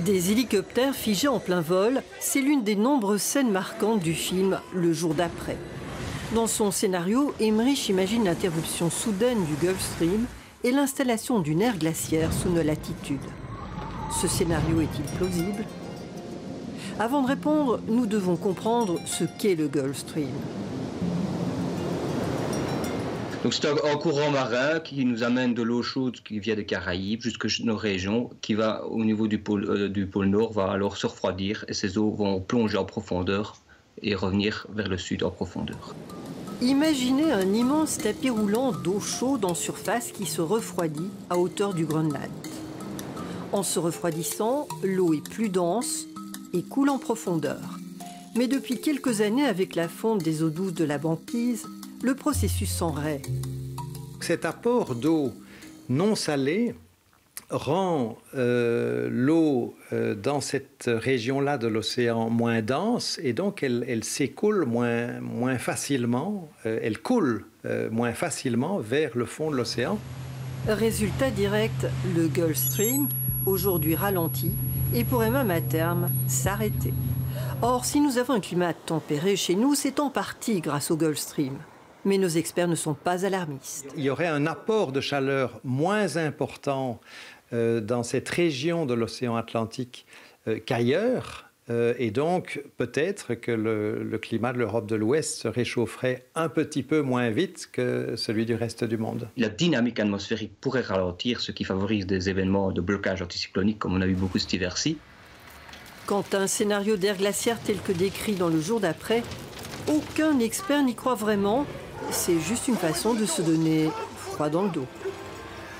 Des hélicoptères figés en plein vol, c'est l'une des nombreuses scènes marquantes du film Le jour d'après. Dans son scénario, Emmerich imagine l'interruption soudaine du Gulf Stream et l'installation d'une ère glaciaire sous nos latitudes. Ce scénario est-il plausible? Avant de répondre, nous devons comprendre ce qu'est le Gulf Stream. Donc c'est un courant marin qui nous amène de l'eau chaude qui vient des Caraïbes jusque nos régions, qui va au niveau du pôle Nord, va alors se refroidir et ces eaux vont plonger en profondeur et revenir vers le sud en profondeur. Imaginez un immense tapis roulant d'eau chaude en surface qui se refroidit à hauteur du Groenland. En se refroidissant, l'eau est plus dense et coule en profondeur. Mais depuis quelques années, avec la fonte des eaux douces de la banquise, le processus s'enraye. Cet apport d'eau non salée rend l'eau dans cette région-là de l'océan moins dense et donc elle s'écoule moins facilement, elle coule moins facilement vers le fond de l'océan. Résultat direct, le Gulf Stream, aujourd'hui ralenti, et pourrait même à terme s'arrêter. Or, si nous avons un climat tempéré chez nous, c'est en partie grâce au Gulf Stream. Mais nos experts ne sont pas alarmistes. Il y aurait un apport de chaleur moins important dans cette région de l'océan Atlantique qu'ailleurs. Et donc, peut-être que le climat de l'Europe de l'Ouest se réchaufferait un petit peu moins vite que celui du reste du monde. La dynamique atmosphérique pourrait ralentir, ce qui favorise des événements de blocage anticyclonique comme on a eu beaucoup cet hiver-ci. Quant à un scénario d'ère glaciaire tel que décrit dans Le jour d'après, aucun expert n'y croit vraiment. C'est juste une façon de se donner froid dans le dos.